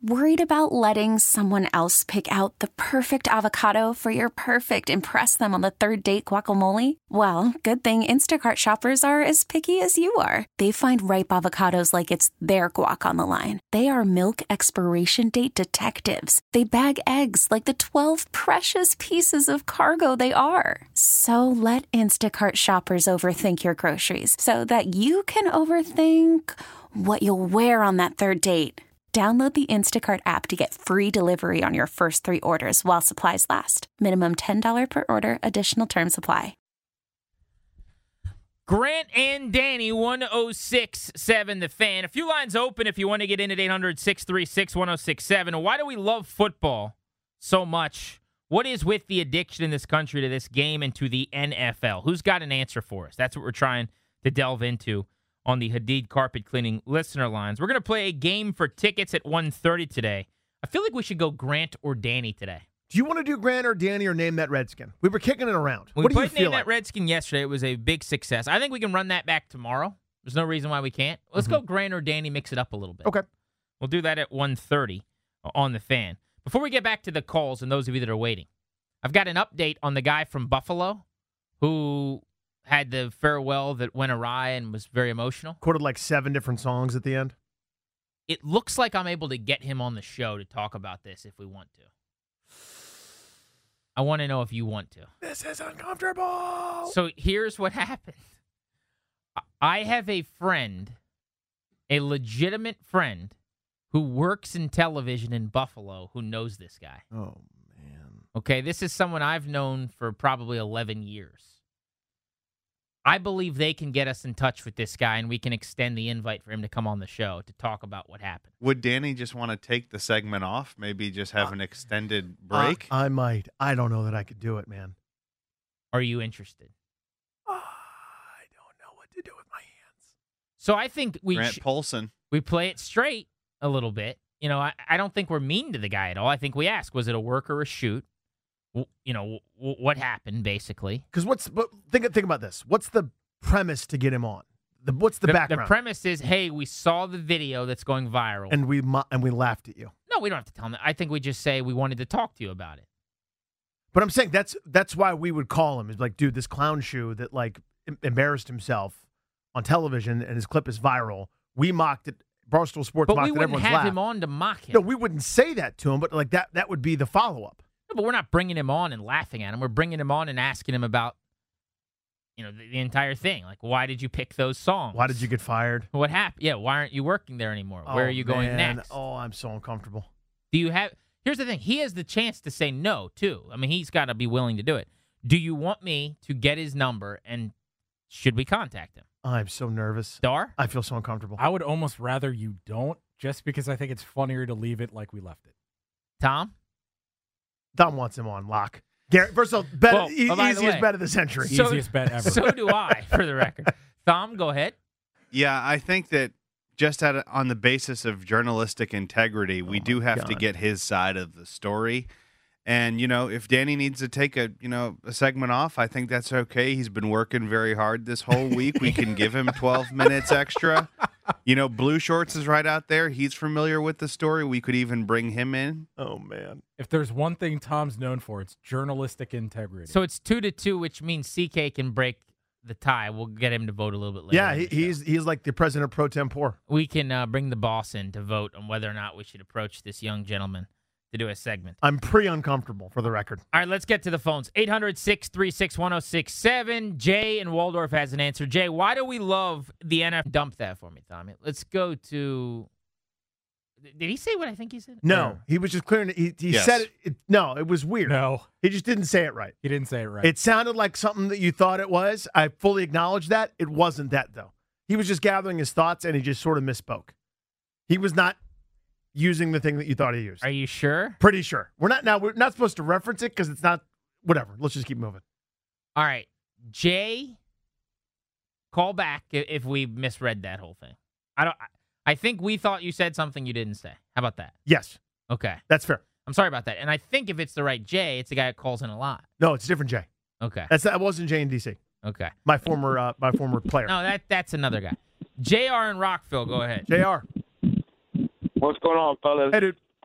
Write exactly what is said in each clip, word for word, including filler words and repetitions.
Worried about letting someone else pick out the perfect avocado for your perfect impress them on the third date guacamole? Well, good thing Instacart shoppers are as picky as you are. They find ripe avocados like it's their guac on the line. They are milk expiration date detectives. They bag eggs like the twelve precious pieces of cargo they are. So let Instacart shoppers overthink your groceries so that you can overthink what you'll wear on that third date. Download the Instacart app to get free delivery on your first three orders while supplies last. Minimum ten dollars per order. Additional terms apply. Grant and Danny, one oh six point seven The Fan. A few lines open if you want to get in at eight hundred, six three six, one oh six seven. Why do we love football so much? What is with the addiction in this country to this game and to the N F L? Who's got an answer for us? That's what we're trying to delve into on the Hadid Carpet Cleaning listener lines. We're going to play a game for tickets at one thirty today. I feel like we should go Grant or Danny today. Do you want to do Grant or Danny or Name That Redskin? We were kicking it around. We what do you played feel Name like? That Redskin yesterday. It was a big success. I think we can run that back tomorrow. There's no reason why we can't. Let's Mm-hmm. go Grant or Danny, mix it up a little bit. Okay. We'll do that at one thirty on The Fan. Before we get back to the calls and those of you that are waiting, I've got an update on the guy from Buffalo who had the farewell that went awry and was very emotional. Quoted like seven different songs at the end. It looks like I'm able to get him on the show to talk about this if we want to. I want to know if you want to. This is uncomfortable. So here's what happened. I have a friend, a legitimate friend, who works in television in Buffalo who knows this guy. Oh, man. Okay, this is someone I've known for probably eleven years. I believe they can get us in touch with this guy, and we can extend the invite for him to come on the show to talk about what happened. Would Danny just want to take the segment off? Maybe just have Uh, an extended break? I, I might. I don't know that I could do it, man. Are you interested? I don't know what to do with my hands. So I think we Grant sh- Polson. we play it straight a little bit. You know, I, I don't think we're mean to the guy at all. I think we ask, was it a work or a shoot? W- You know, w- what happened, basically? Because what's but think think about this. What's the premise to get him on? The, what's the, The, background? the premise is, hey, we saw the video that's going viral. and we mo- and we laughed at you. no, we don't have to tell him that. I think we just say we wanted to talk to you about it. But I'm saying that's that's why we would call him. Is like, dude, this clown shoe that like em- embarrassed himself on television and his clip is viral. We mocked it. Barstool Sports But mocked we it. wouldn't Everyone's have laughed. him on to mock him. No, we wouldn't say that to him. But like that that would be the follow up. No, but we're not bringing him on and laughing at him. We're bringing him on and asking him about, you know, the, the entire thing. Like, why did you pick those songs? Why did you get fired? What happened? Yeah, why aren't you working there anymore? Where Oh, are you going man. next? Oh, I'm so uncomfortable. Do you have? Here's the thing. He has the chance to say no too. I mean, he's got to be willing to do it. Do you want me to get his number and should we contact him? I'm so nervous. Dar? I feel so uncomfortable. I would almost rather you don't, just because I think it's funnier to leave it like we left it. Tom? Don wants him on lock. Garrett, first of all, bet, Well, e- oh, by the easiest way, bet of the century. So- Easiest bet ever. So do I, for the record. Tom, go ahead. Yeah, I think that just at, on the basis of journalistic integrity, we Oh, do my have to God. get his side of the story. And, you know, if Danny needs to take a, you know, a segment off, I think that's okay. He's been working very hard this whole week. We can give him twelve minutes extra. You know, Blue Shorts is right out there. He's familiar with the story. We could even bring him in. Oh, man. If there's one thing Tom's known for, it's journalistic integrity. So it's two to two, which means C K can break the tie. We'll get him to vote a little bit later. Yeah, in he, the show. he's he's like the president pro tempore. We can uh, bring the boss in to vote on whether or not we should approach this young gentleman to do a segment. I'm pretty uncomfortable, for the record. All right, let's get to the phones. eight hundred, six three six, one oh six seven. Jay in Waldorf has an answer. Jay, why do we love the N F L? Dump that for me, Tommy. Let's go to... Did he say what I think he said? No, Or- he was just clearing it. He, he Yes. said it, it. No, it was weird. no, He just didn't say it right. he didn't say it right. It sounded like something that you thought it was. I fully acknowledge that. It wasn't that, though. He was just gathering his thoughts, and he just sort of misspoke. He was not using the thing that you thought he used. Are you sure? Pretty sure. We're not now. We're not supposed to reference it because it's not. Whatever. Let's just keep moving. All right. Jay, call back i- if we misread that whole thing. I don't. I- I think we thought you said something you didn't say. How about that? Yes, Okay. that's fair. I'm sorry about that. And I think if it's the right Jay, it's the guy that calls in a lot. No, it's a different Jay. Okay. That's that wasn't Jay in D C. Okay. My former uh, my former player. No, that that's another guy. J R in Rockville, go ahead. J R. What's going on, fellas? Hey, dude.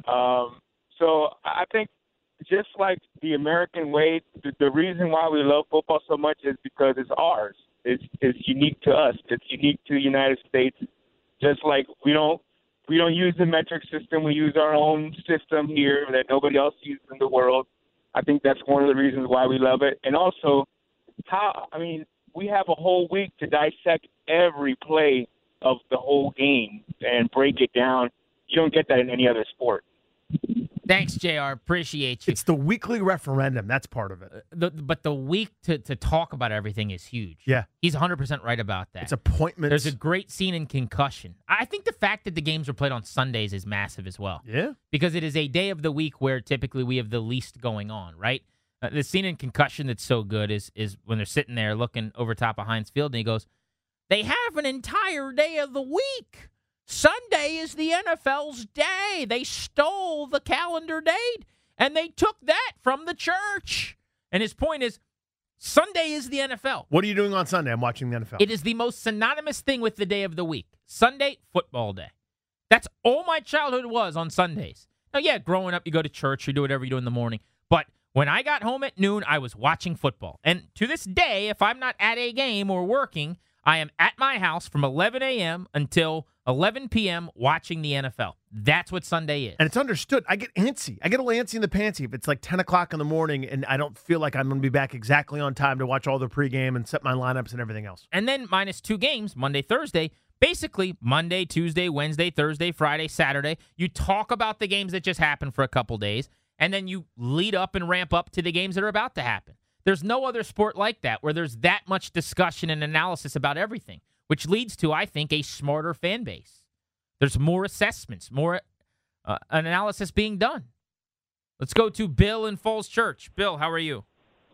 Um, so I think just like the American way, the, the reason why we love football so much is because it's ours. It's it's unique to us. It's unique to the United States. Just like we don't we don't use the metric system, we use our own system here that nobody else uses in the world. I think that's one of the reasons why we love it. And also, how I mean, we have a whole week to dissect every play of the whole game and break it down. You don't get that in any other sport. Thanks, J R. Appreciate you. It's the weekly referendum. That's part of it. The, but the week to, to talk about everything is huge. Yeah. He's one hundred percent right about that. It's appointments. There's a great scene in Concussion. I think the fact that the games are played on Sundays is massive as well. Yeah. Because it is a day of the week where typically we have the least going on, right? Uh, the scene in Concussion that's so good is is when they're sitting there looking over top of Heinz Field, and he goes, they have an entire day of the week. Sunday is the N F L's day. They stole the calendar date, and they took that from the church. And his point is, Sunday is the N F L. What are you doing on Sunday? I'm watching the N F L. It is the most synonymous thing with the day of the week. Sunday, football day. That's all my childhood was on Sundays. Now, yeah, growing up, you go to church, you do whatever you do in the morning. But when I got home at noon, I was watching football. And to this day, if I'm not at a game or working, I am at my house from eleven a.m. until eleven p.m. watching the N F L. That's what Sunday is. And it's understood. I get antsy. I get a little antsy in the pantsy if it's like ten o'clock in the morning and I don't feel like I'm going to be back exactly on time to watch all the pregame and set my lineups and everything else. And then minus two games, Monday, Thursday. Basically, Monday, Tuesday, Wednesday, Thursday, Friday, Saturday. You talk about the games that just happened for a couple days, and then you lead up and ramp up to the games that are about to happen. There's no other sport like that where there's that much discussion and analysis about everything, which leads to, I think, a smarter fan base. There's more assessments, more uh, analysis being done. Let's go to Bill in Falls Church. Bill, how are you?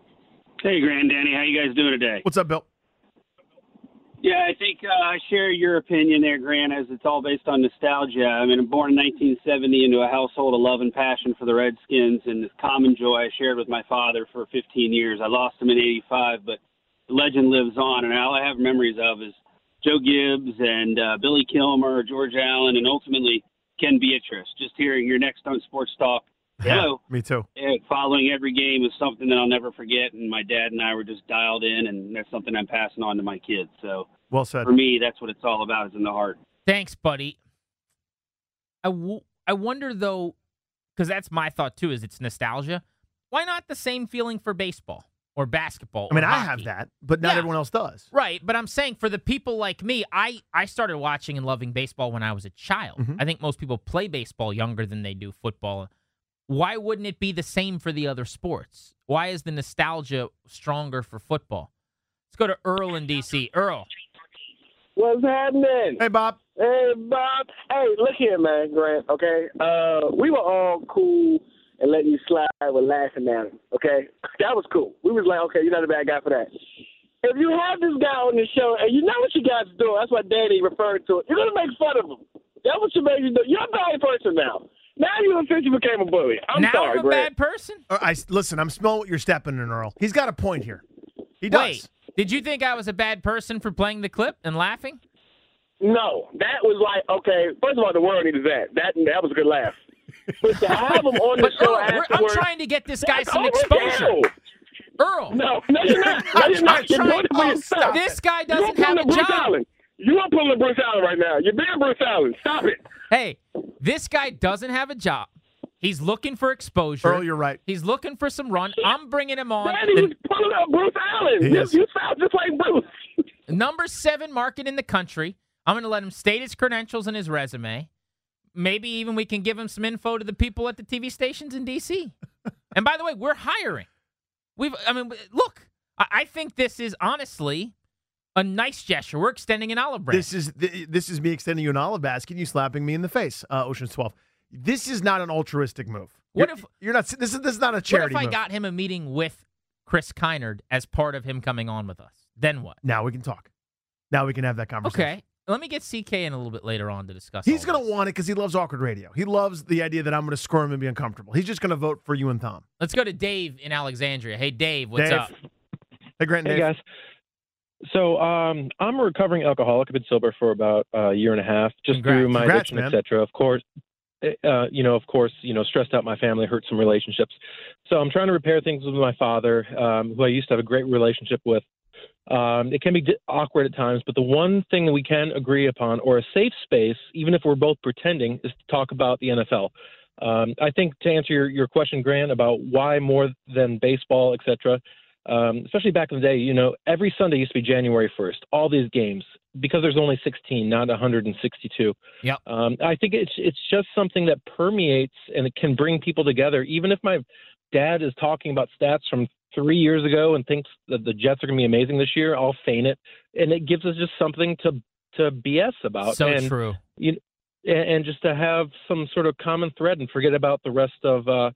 Hey, Grand Danny. How you guys doing today? What's up, Bill? Yeah, I think uh, I share your opinion there, Grant, as it's all based on nostalgia. I mean, I'm born in nineteen seventy into a household of love and passion for the Redskins, and this common joy I shared with my father for fifteen years. I lost him in eighty-five, but the legend lives on, and all I have memories of is Joe Gibbs and uh, Billy Kilmer, George Allen, and ultimately Ken Beatrice. Just hearing your next on Sports Talk. Hello. Yeah, me too. Following every game is something that I'll never forget, and my dad and I were just dialed in, and that's something I'm passing on to my kids. So well said. For me, that's what it's all about, is in the heart. Thanks, buddy. I, w- I wonder, though, because that's my thought, too, is it's nostalgia. Why not the same feeling for baseball or basketball I mean, or I hockey? have that, but not Yeah. everyone else does. Right, but I'm saying for the people like me, I, I started watching and loving baseball when I was a child. Mhm. I think most people play baseball younger than they do football. Why wouldn't it be the same for the other sports? Why is the nostalgia stronger for football? Let's go to Earl in D C Earl. What's happening? Hey, Bob. Hey, Bob. Hey, look here, man, Grant, okay? Uh, we were all cool and letting you slide with laughing at him, okay? That was cool. We was like, okay, you're not a bad guy for that. If you have this guy on the show, and you know what you guys do, that's what Danny referred to it, you're going to make fun of him. That's what you made you do. You're a bad person now. Now you officially became a bully. I'm now sorry, I'm a Grant. bad person? Uh, I, listen, I'm smelling what you're stepping in, Earl. He's got a point here. He does. Wait, did you think I was a bad person for playing the clip and laughing? No, that was like, okay, first of all, the world needed that. That that was a good laugh. But to have him on the But show Earl, we're- I'm afterwards, trying to get this guy that's some overkill. exposure. Earl. No, no, you're not. No, you're not. You're trying- doing it for oh, yourself. This guy You're doesn't have pulling a a Bruce job. Allen. You are pulling a Bruce Allen right now. You're being Bruce Allen. Stop it. Hey, this guy doesn't have a job. He's looking for exposure. Earl, you're right. He's looking for some run. I'm bringing him on. Daddy The was pulling up Bruce Allen. He You, is. you sound just like Bruce. number seven market in the country. I'm going to let him state his credentials and his resume. Maybe even we can give him some info to the people at the T V stations in D C. And by the way, we're hiring. We've, I mean, look, I, I think this is honestly a nice gesture. We're extending an olive branch. This is th- this is me extending you an olive basket, and you slapping me in the face. Uh, Ocean's twelve. This is not an altruistic move. What You're- if- you're not? This is this is not a What charity if I move. got him a meeting with Chris Kynard as part of him coming on with us? Then what? Now we can talk. Now we can have that conversation. Okay. Let me get C K in a little bit later on to discuss. He's all going this. to want it because he loves awkward radio. He loves the idea that I'm going to squirm and be uncomfortable. He's just going to vote for you and Tom. Let's go to Dave in Alexandria. Hey, Dave, what's Dave. up? Hey, Grant. and Hey Dave. guys. So um, I'm a recovering alcoholic. I've been sober for about uh, a year and a half, just Congrats. through my Congrats, addiction, man. et cetera. Of course, uh, you know, of course, you know, stressed out my family, hurt some relationships. So I'm trying to repair things with my father, um, who I used to have a great relationship with. Um, it can be di- awkward at times, but the one thing that we can agree upon, or a safe space, even if we're both pretending, is to talk about the N F L. Um, I think to answer your, your question, Grant, about why more than baseball, et cetera, um, especially back in the day, you know, every Sunday used to be January first, all these games, because there's only sixteen, not one hundred sixty-two. Yep. Um, I think it's it's just something that permeates and it can bring people together. Even if my dad is talking about stats from three years ago and thinks that the Jets are going to be amazing this year, I'll feign it. And it gives us just something to to B S about. So and, true. You know, and just to have some sort of common thread and forget about the rest of uh,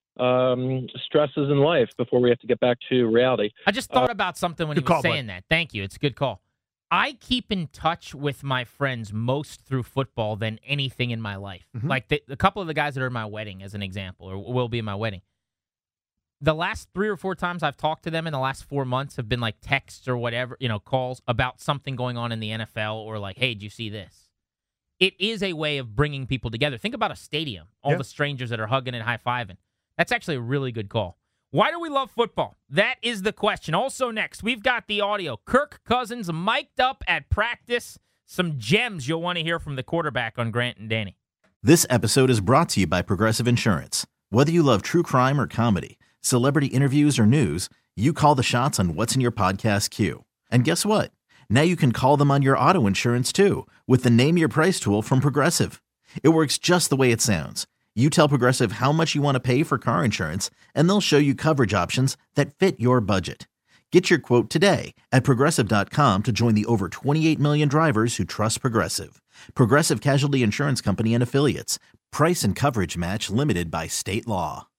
um, stresses in life before we have to get back to reality. I just thought uh, about something when you were call, saying bud. that. Thank you. It's a good call. I keep in touch with my friends most through football than anything in my life. Mm-hmm. Like the, a couple of the guys that are in my wedding, as an example, or will be in my wedding. The last three or four times I've talked to them in the last four months have been like texts or whatever, you know, calls about something going on in the N F L or like, hey, did you see this? It is a way of bringing people together. Think about a stadium, all yeah. the strangers that are hugging and high-fiving. That's actually a really good call. Why do we love football? That is the question. Also next, we've got the audio. Kirk Cousins mic'd up at practice. Some gems you'll want to hear from the quarterback on Grant and Danny. This episode is brought to you by Progressive Insurance. Whether you love true crime or comedy, celebrity interviews or news, you call the shots on what's in your podcast queue. And guess what? Now you can call them on your auto insurance too with the Name Your Price tool from Progressive. It works just the way it sounds. You tell Progressive how much you want to pay for car insurance, and they'll show you coverage options that fit your budget. Get your quote today at Progressive dot com to join the over twenty-eight million drivers who trust Progressive. Progressive Casualty Insurance Company and Affiliates. Price and coverage match limited by state law.